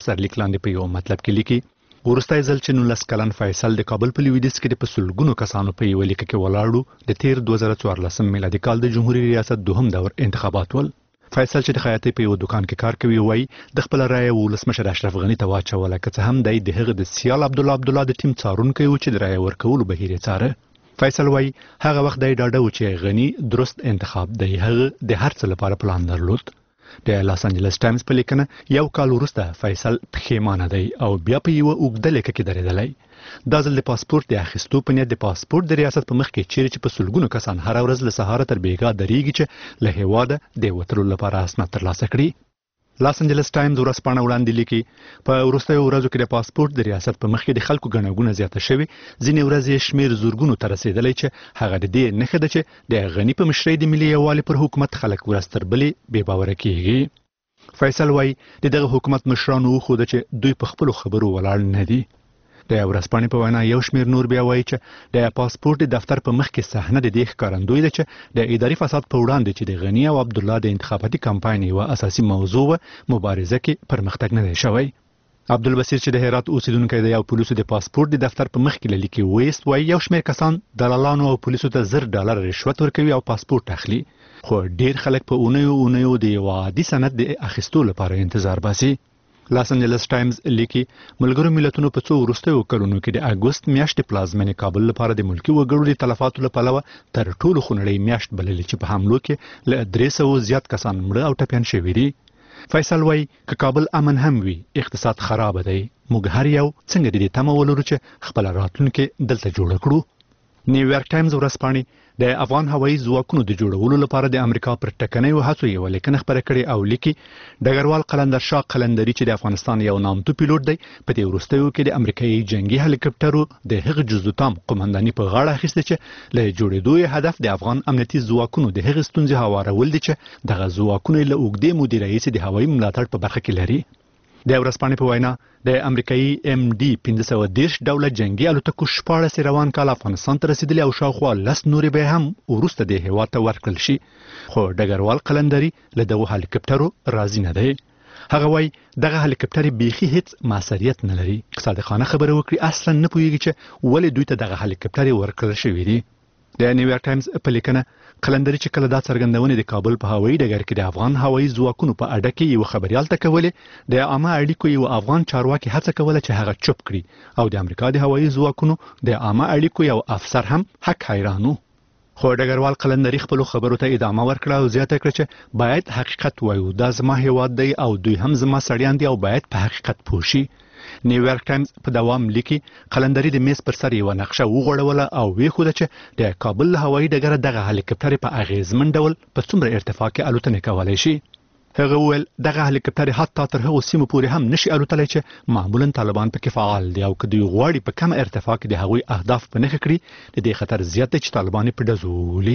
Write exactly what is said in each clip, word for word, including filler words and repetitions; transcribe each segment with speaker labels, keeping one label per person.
Speaker 1: سرلیک لاندې په یو مطلب کې لیکي وروستی ځل چې نولس کلن فیصل د کابل په لویدیځ کې د په سلګونو کسانو په یوه لیکه کې ولاړو د تیر دوه زره څوارلسم میلادي کال د جمهوریت ریاست دوهم دور انتخابات ول. فیصل چې د خیاطۍ په یو دکان کې کار کوي وایي د خپل رایه ولسمشر اشرف غني ته واچوله که څه هم دی د هغه د سیال عبدالله عبدالله د ټیم څارونکی و چې د رایه ورکولو بهیر یې څاره. فیصل وایي هغه وخت دی ډاډه و چې غني درست انتخاب دی، هغه د هر څه لپاره پلان درلود. د لاس انجلس ټایمز په لیکنه یو کال وروسته فیصل پښیمانه دی او بیا په یوه اوږده لیکه کې درېدلی. دا ځل د پاسپورت د اخیستو په نیت د پاسپورت د ریاست په مخ کې چیرې چې په سلګونو کسان هره ورځ له سهاره تر بیګا درېږي چې له هېواده د وتلو لپاره اسناد ترلاسه کړي. لاس انجلس ټایمز ورځپاڼه وړاندې لیکي په وروستیو ورځو کې د پاسپورت د ریاست په مخ کې د خلکو ګڼه ګوڼه زیاته شوې، ځینې ورځې یې شمېر زرګونو ته رسېدلی چې هغه د دې نښه ده چې د غني په مشرۍ د ملي یووالي پر حکومت خلک ورځ تر بلې بې باوره کېږي. فیصل وایي د دغه حکومت مشرانو وښوده چې دوی په خپلو خبرو ولاړ نه دي. د ورځپاڼې په وینا یو شمېر نور بیا وایي چې د پاسپورت د دفتر په مخ کې صحنه د دې ښکارندوی ده چې د اداري فساد په وړاندې چې د غني او عبدالله د انتخاباتي کمپاین یوه اساسي موضوع وه مبارزه کې پرمختګ نه دی شوی. عبدالبصیر چې د هرات اوسیدونکی دی او پولیسو د پاسپورت د دفتر په مخ کې له لیکې ویست وایي یو شمېر کسان دلالانو او پولیسو ته زر ډالر رشوت ورکوي او پاسپورت اخلي، خو ډیر خلک په اونیو اونیو د یو عادي سند د اخیستو لپاره انتظار باسي. لاس انجلس ټایمز لیکي ملګرو ملتونو په څو وروستیو کلونو کې د اګوست میاشتې پلازمینې کابل لپاره د ملکي وګړو د تلفاتو له پلوه تر ټولو خونړۍ میاشت بللې چې په حملو کې له درې سوو زیات کسان مړه او ټپیان شوي دي. فیصل وایي که کابل امن هم وي اقتصاد خراب دی، موږ هر یو څنګه د دې تمه ولرو چې خپله راتلونکې دلته جوړه کړو. نیویارک ټایمز ورځپاڼې د افغان هوایي ځواکونو د جوړولو لپاره د امریکا پر ټکنیو هڅو یوه لیکنه خپره کړې او لیکي ډګروال قلندر شاه قلندري چې د افغانستان یو نامتو پیلوټ دی په دې وروستیو کې د امریکایي جنگي هلیکاپټرو د هغه جزو تام قمنداني په غاړه اخیسته چې له جوړېدو یې هدف د افغان امنیتي ځواکونو د هغې ستونزې هوارول دي چې دغه ځواکونه له اوږدې مودې راهیسې د هوایي ملاتړ په برخه کې لري. د ورځپاڼې په وینا د امریکایي ام ډي پنځه سوه دېرش ډوله جنګي الوتکو شپاړس روان کال افغانستان ته رسېدلي او شاوخوا لس نورې به هم وروسته د هېواد ته ورکړل شي، خو ډګروال قلندري له دغو هلیکاپټرو راضي نه دی. هغه وایي دغه هلیکاپټرې بیخي هیڅ مؤثریت نه لري، صادقانه خبره وکړي اصلا نه پوهېږي چې ولې دوی ته دغه هلیکاپټرې ورکړل شوي دي. د نیویارک ټایمز په لیکنه قلندري چې کله دا څرګندونې د کابل په هوایي ډګر کې د افغان هوایي ځواکونو په اډه کې یو خبریال ته کولې د عامه اړیکو یو افغان چارواکي هڅه کوله چې هغه چوپ کړي او د امریکا د هوایي ځواکونو د عامه اړیکو یو افسر هم حق حیران و، خو ډګروال قلندري خپلو خبرو ته ادامه ورکړه او زیاته کړه چې باید حقیقت وایو، دا زما هیواد دی او دوی هم زما سړیان دي او باید په حقیقت پوه شي. نیویارک ټایمز په دوام لیکي قلندري د میز پر سر یوه نقشه وغوړوله او وښوده چې د کابل له هوایي ډګره دغه هلیکاپټرې په اغیزمن ډول په څومره ارتفاع کې الوتنې کولی شي. هغه وویل دغه هلیکاپټرې حتی تر هغو سیمو پورې هم نشي الوتلی چې معمولا طالبان پکې فعال دي او که دوی غواړي په کمه ارتفاع کې د هغوی اهداف په نښه کړي د دې خطر زیات دی چې طالبان یې په ډزو وولي.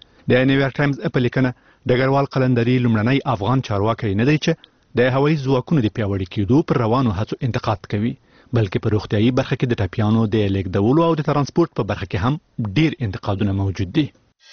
Speaker 1: د نیویارک ټایمز په لیکنه ډګروال قلندري لومړنی افغان چارواکی نه دی چې د هوایي ځواکونو د پیاوړي کېدو پر روانو هڅو انتقاد کوي، بلکې په روغتیایي برخه کې د ټپیانو د لیږدولو او د ترانسپورت په برخه کې هم ډیر انتقادونه موجود دي.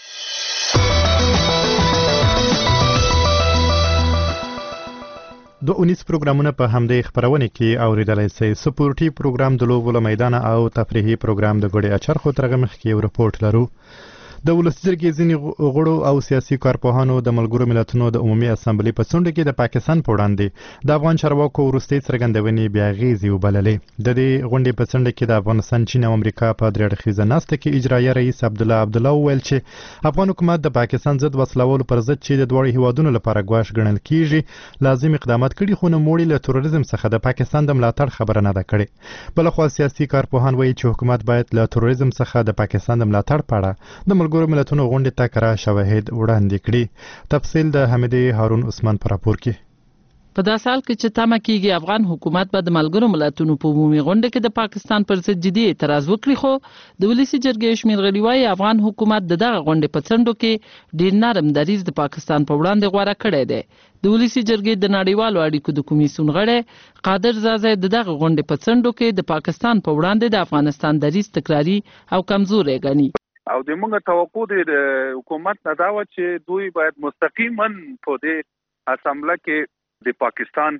Speaker 2: دو اونیس پروګرامونه په همدې خپرونې کې اوریدلی سئ. سپورټي پروګرام د لوبو له میدانه او تفریحي پروګرام د ګوډې اچرخو تر هغه مخکې یو رپورټ لرو. د ولسي جرګې ځینې غړو او سیاسي کارپوهانو د ملګرو ملتونو د عمومي اسامبلې په څنډه کې د پاکستان په وړاندې د افغان چارواکو وروستۍ څرګندونې بې اغېزې وبللې. د دې غونډې په څنډه کې د افغانستان، چین او امریکا په درې اړخیزه ناسته کې اجرایه رئیس عبدالله عبدالله وویل چې افغان حکومت د پاکستان ضد وسلوالو پر ضد چې د دواړو هیوادونو لپاره ګواښ ګڼل کېږي لازم اقدامات کړي، خو نوموړي له تروریزم څخه د پاکستان د ملاتړ خبره نه ده کړې. بلخوا سیاسي کارپوهان وایي چې حکومت باید له تروریزم څخه د پاکستان د ملاتړ په اړه د ملګرو ملتونو غونډې ته کره شواهد وړاندې کړي. تفصیل د حمیدې هارون عثمان په راپور کې.
Speaker 3: په دا سال کې چې تمه کېږي افغان حکومت به د ملګرو ملتونو په عمومي غونډه کې د پاکستان پر ضد جدي اعتراض وکړي، خو د ولسي جرګې شمېر غړي وایي افغان حکومت د دغه غونډې په څنډو کې ډېر نرم دریځ د پاکستان په وړاندې غوره کړی دی. د ولسي جرګې د نړیوالو اړیکو د کمیسیون غړی قادر زازی د دغه غونډې په څنډو کې د پاکستان په وړاندې د افغانستان دریځ تکراري او کمزوری ګڼي.
Speaker 4: او د موږ توقع د حکومت نه دا و چې دوی باید مستقیما په دې اسامبله کې د پاکستان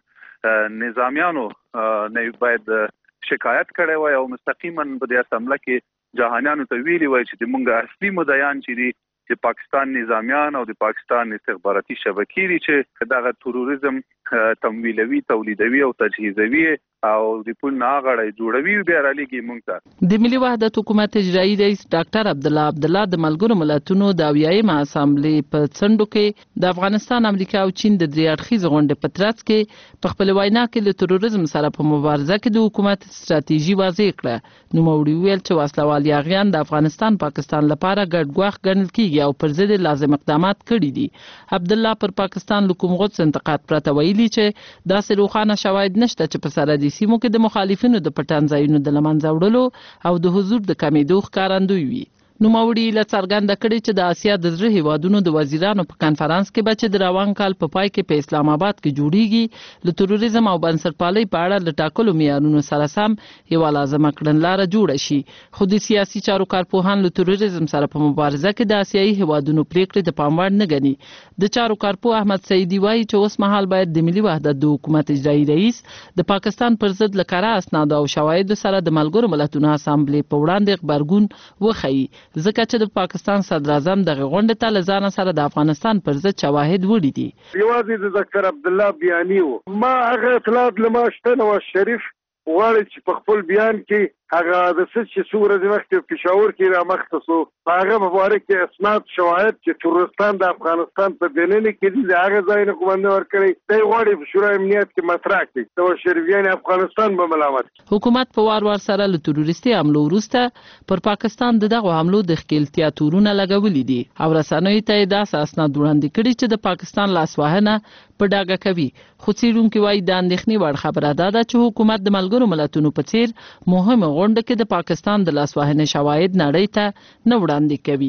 Speaker 4: نظامیانو نه باید شکایت کړي وای او مستقیما په دې اسمبله کې جهانیانو ته ویلي وای چې موږ اصلي مدعیان چې دي د پاکستان نظامیان او د پاکستان استخباراتي شبکې دي چې دغه تروریزم تمویلوي تولیدوي او تجهیزوي او د پول ناغړې جوړوي بیا را لګي مونږ ته
Speaker 3: د ملي وحدت حکومت اجرایي رئیس ډاکټر عبد الله عبد الله د ملګرو ملتونو د اویایم اسمبلې په څنډو کې د افغانستان امریکا او چین د درې اړخیز غونډې په ترڅ کې په خپل وینا کې له تروریزم سره په مبارزه کې د حکومت ستراتیژي واضح کړه. نو موري ویل چې وسلوال یاغیان د افغانستان پاکستان لپاره ګډ ګواښ ګڼل کیږي او پر ضد لازم اقدامات کړي دي. عبد الله پر پاکستان له کوم غوڅ انتقاد پرته ویلي چې داسې روښانه شواهد نشته چې په سرحدي سیمو کې د مخالفینو د پټان ځایونو د لمنځه وړلو او د حضور د کمیدو ښکارندوی وي. نوموړي له څرګنده کړي چې د اسیا د زړه هیوادونو د وزیرانو په کانفرنس کې به چې د روان کال په پای کې په اسلام آباد کې جوړیږي له تروریزم او بنسټپالۍ په اړه له ټاکلو معیارونو سره سم یوه لازمه کړنلاره جوړه شي. خو د سیاسي چارو کارپوهان له تروریزم سره په مبارزه کې د اسیایي هیوادونو پریکړې د پام وړ نه ګڼي. د چارو کارپوه احمد سعیدي وایي چې اوس مهال باید د ملي وحدت د حکومت اجرایي رئیس د پاکستان پر ضد له کره اسنادو او شواهدو سره د ملګرو ملتونو اسامبلې په وړاندې غبرګون وښيي، ځکه چې د پاکستان صدر اعظم دغه غونډې ته له ځانه سره د افغانستان پر ضد شواهد وړي دي.
Speaker 5: یوازې د ډاکټر عبد الله بیاني و ما هغه اطلاعات له ما شته نواز شریف غواړي چې په خپل بیان کې هغه د څه چې څو ورځې مخکې پېښور کې رامخته سو په هغه مبارک کې اسناد شواهد چې ترورستان د افغانستان په دننه کې دي د هغه ځای نه کومنده ورکړي دی غواړي په شورای امنیت کې مطرح کړي نواز شریفیان افغانستان به ملامت.
Speaker 3: حکومت په وار وار سره له تروریستي حملو وروسته پر پاکستان د دغه حملو د ښکېلتیا تورونه لګولي دي او رسنیو ته یې داسې اسناد وړاندې کړي چې د پاکستان لاسوهنه په ډاګه کوي. خو څېړونکي وایي د اندېښنې وړ خبره دا ده چې حکومت د ملګرو ملتونو په څېر مهمه غونډه کې د پاکستان د لاسوهنې شواهد نړۍ ته نه وړاندې کوي.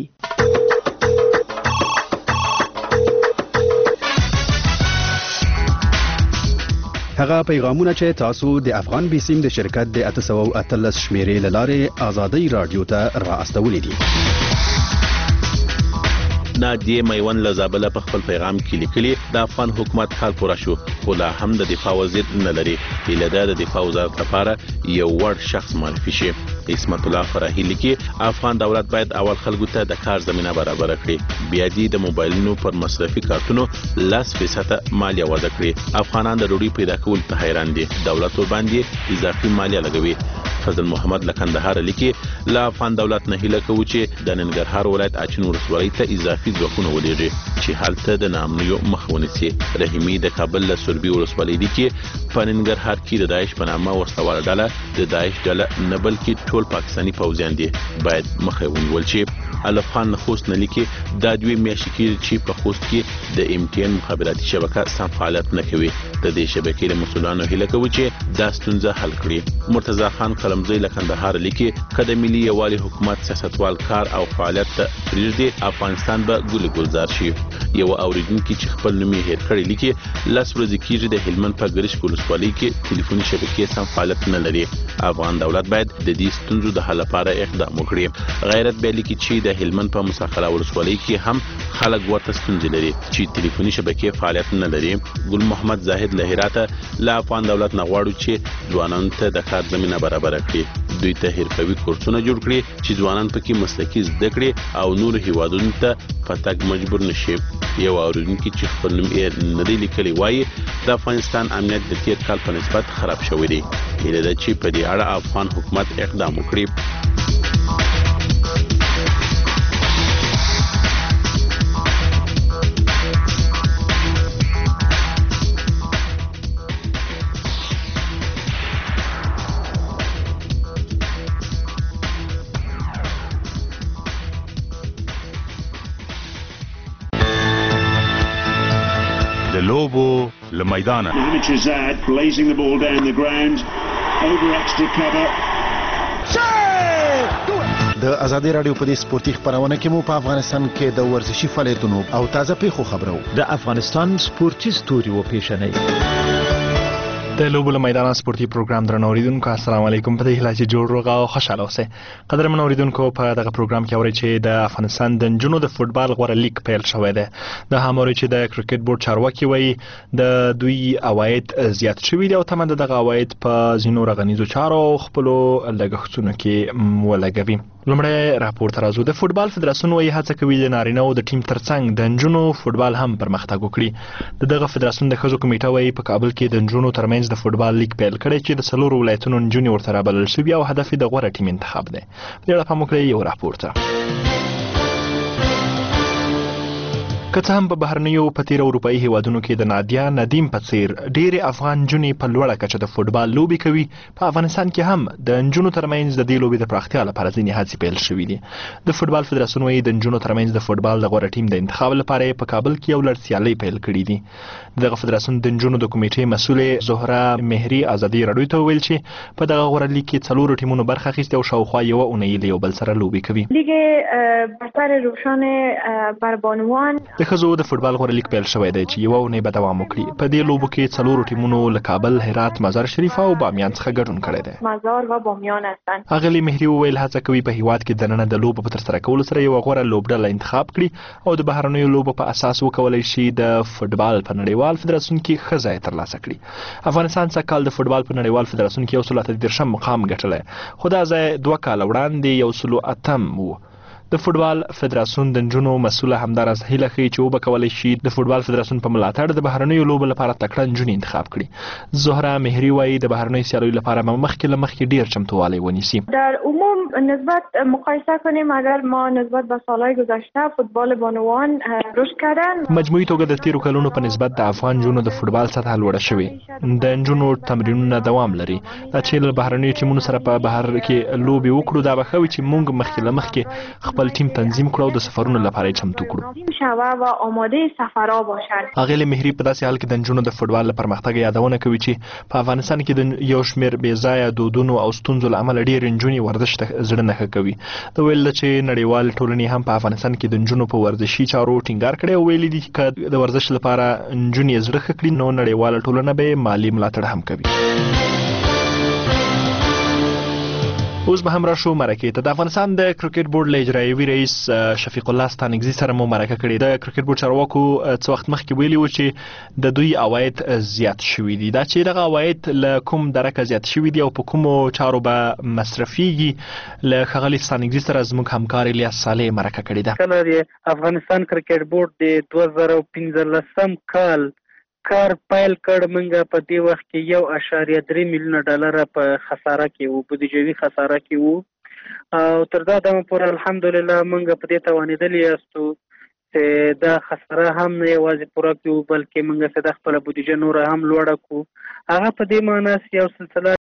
Speaker 6: هغه پیغامونه چې تاسو د افغان بیسیم د شرکت د اته سوه او اتلس شمیرې له لارې ازادۍ رادیو ته را استولي دي.
Speaker 7: نادیه میوند له زابله په خپل پیغام کې لیکلي د افغان حکومت حال پوره شو خو لا هم د دفاع وزیر نه لري. هیله ده د دفاع وزارت لپاره یو وړ شخص معرفي شي. اسمت الله فرحي لیکي افغان دولت باید اول خلکو ته د کار زمينه برابر کړي، بیا دې د موبایلونو پر مصرفي کارتونو لس فیصد مالیه وضع کړي. افغانان د ډوډۍ پیدا کول ته حیران دي، دولت ورباندې اضافي مالیه لګوي. فضل محمد لکندهار لیکي لا افغان دولت نه هیله کوي چې د ننګرهار ولایت اچین ولسوالۍ ته اضافي ځواکونه ولېږي چې هلته د ناامنیو مخه ونیسي. رحیمي د کابل له سوربي ولسوالۍ لیکي په ننګرهار کې د داعش په نامه وسله ډله د داعش ډله نه بلکې ټول پاکستاني پوځیان دي، باید مخه ونیول شي. الف خان له خوست نه لیکي دا دوی میاشتې کېږي چې په خوست کې د ام ټي ان مخابراتي شبکه سم فعالیت نه کوي. د دې شبکې له مسؤلانو هیله کوي چې دا ستونزه حل کړي. مرتضی خان قلمزی له کندهار لیکي که د ملي یووالي حکومت سیاستوال کار او فعالیت ته پرېږدي افغانستان به ګل ګلزار شي. یو اوریدونکي چې خپل نوم یې هېر کړی لیکي لس ورځې کېږي د هلمند په ګرشک ولسوالۍ کې ټلیفوني شبکې سم فعالیت نه لري. افغان دولت باید د دې ستونزو د حل لپاره اقدام وکړي. غیرت بیا لیکي چې د هلمند په مساخره ولسوالۍ کې هم خلک ورته ستونزې لري چې ټلیفوني شبکې فعالیت نه لري. ګل محمد زاهد له هراته له افغان دولت نه غواړو چې ځوانانو ته د کار زمينه برابر کړي، دوی ته حرفوي کورسونه جوړ کړي چې ځوانان پکې مسلکي زده کړي او نور هیوادونو ته په تګ مجبور نشي. یو اوریدونکي چې خپل نوم یې نه دی لیکلی وایي د افغانستان امنیت د تیر کال په نسبت خراب شوی دی. هیله ده چې په دې اړه افغان حکومت اقدام وکړي.
Speaker 8: لوبو لمیدانه
Speaker 9: blazing the ball down the ground over extra cover.
Speaker 10: د ازادي رادیو په دې سپورتي خبرونه کې مو په افغانستان کې د ورزشي فعالیتونو او تازه پیښو خبرو
Speaker 11: د افغانستان سپورتي ستوري و پیښنې د لوبو له میدان سپورتي پروګرام درنو اوریدونکو السلام علیکم. په دې هیله چې جوړ روغ او خوشاله اوسئ. قدرمن اوریدونکو په دغه پروګرام کې اورئ چې د افغانستان د نجونو د فوتبال غوړه لیګ پیل شوی دی. د هم اورئ چې د کرکټ بورډ چارواکي وایي د دوی عواید زیات شوي دي او تمه د دغه عواید په ځینو رغنیزو چارو او خپلو لګښتونو کې ولګوي. لومړی راپور ته راځو. د فوتبال فدراسیون وایي هڅه کوي د نارینه‌و د ټیم ترڅنګ د نجونو فوتبال هم پرمختګ وکړي. د دغه فدراسیون د ښځو کمیټه وایي په کابل کې د نجونو ترمنځ د فوتبال لیګ پیل کړی چې د څلورو ولایتونو نجونې ورته رابلل شوي او هدف یې د غوره ټیم انتخاب دی. په دې اړه پام وکړئ یو راپور ته. که څه هم په بهرنیو په تیرو اروپایي هیوادونو کې د نادیا ندیم په څیر ډېرې افغان نجونې په لوړه کچه د فوتبال لوبې کوي، په افغانستان کې هم د نجونو ترمنځ د دې لوبې د پراختیا لپاره ځینې هڅې پیل شوي دي. د فوتبال فدراسیون وایي د نجونو ترمنځ د فوتبال د غوره ټیم د انتخاب لپاره په کابل کې یو لړ سیالۍ پیل کړي دي. دغه فدراسیون د نجونو د کمیټې مسؤلې زهره مهري ازادي راډیو ته وویل چې په دغه غوره لیګ کې څلورو ټیمونو برخه اخیستې او شاوخوا یوه اونۍ له یو بل سره لوبې کوي.
Speaker 12: لیګ برتر روشن بر بانوان
Speaker 11: د ښځو د فوتبال غوره لیګ پیل شوی دی چې یوه اونۍ به دوام وکړي. په دې لوبو کې څلورو ټیمونو له کابل، هرات، مزار شریف او بامیان څخه ګډون کړی دی.
Speaker 12: مزار و بامیان هستند.
Speaker 11: اغلې مهري وویل هڅه کوي په هیواد کې دننه د لوبو په ترسره کولو سره یوه غوره لوبډله انتخاب کړي او د بهرنیو لوبو په اساس وکولای شي د فوتبال په نړیوال فدراسیون کې ښه ځای ترلاسه کړي. افغانستان څه کال د فوتبال په نړیوال فدراسیون کې یو سل اته دېرشم مقام ګټلی، خو دا ځای دوه کاله وړاندې یو سل اتم و. د فوتبال فدراسیون د نجونو مسؤله همداراز هیله ښیي چې وبه کولی شي د فوتبال فدراسیون په ملاتړ د بهرنیو لوبو لپاره تکړه نجونې انتخاب کړي. زهره مهري وایي د بهرنیو سیالیو لپاره به مخکې له مخکې ډېر چمتووالی ونیسي.
Speaker 12: در عموم نسبت مقایسه کنیم اگر ما نسبت به سالهای گذشته فوتبال بانوان رشد کردن،
Speaker 11: مجموعي توګه د تیرو کلونو په نسبت د افغان نجونو د فوتبال سطحه لوړه شوې. د نجونو تمرینونه دوام لري. دا چې له بهرنیو ټیمونو سره په بهر کې لوبې وکړو دا به ښه وي چې موږ مخکې له مخکې خپل ټیم تنظیم کړو او د سفرونو لپاره چمتو کړو.
Speaker 12: شوه و آماده سفرها باشد.
Speaker 11: اغلې مهري په داسې حال کې د نجونو د فوتبال لپاره پرمختګ یادونه کوي چې په افغانستان کې د یو شمېر بې ځایه دودونو او ستونزو له امله ډېرې نجونې ورزش ته زړه نه ښه کوي. دا ویل چې نړیوال ټولنې هم په افغانستان کې د نجونو په ورزشي چارو ټینګار کړی او ویلي دي چې د ورزش لپاره نجونې زړه ښه کړي نو نړیواله ټولنه به مالي ملاتړ هم کوي. اوس به هم راشو مرکې ته. د افغانستان د کرکټ بورډ له اجرایوي رئیس شفیق الله ستانکزي سره مو مرکه کړې. د کرکټ بورډ چارواکو څه وخت مخکې ویلي و چې د دوی عواید زیات شوي دي. دا چې دغه عواید له کوم درکه زیات شوي دي او په کومو چارو به مصرفیږي له ښاغلي ستانکزي سره زموږ همکار الیاس صالح مرکه کړې ده.
Speaker 13: کله د افغانستان کرکټ بورډ د دوه زره پنځلسم کال کار پیل کړ، منګه په دې وخت کې یو اشاریه درې میلیونه ډالر په خساره کې وو، بودیجوي خساره کې وو او تر دا دمه پورې الحمدلله منګه په دې توانېدلی یاستو چې دا خساره هم نه یوازې پوره کړو بلکې منګه چې د خپله بودیجه نوره هم لوړه کړو. هغه په دې معنی یو سلسله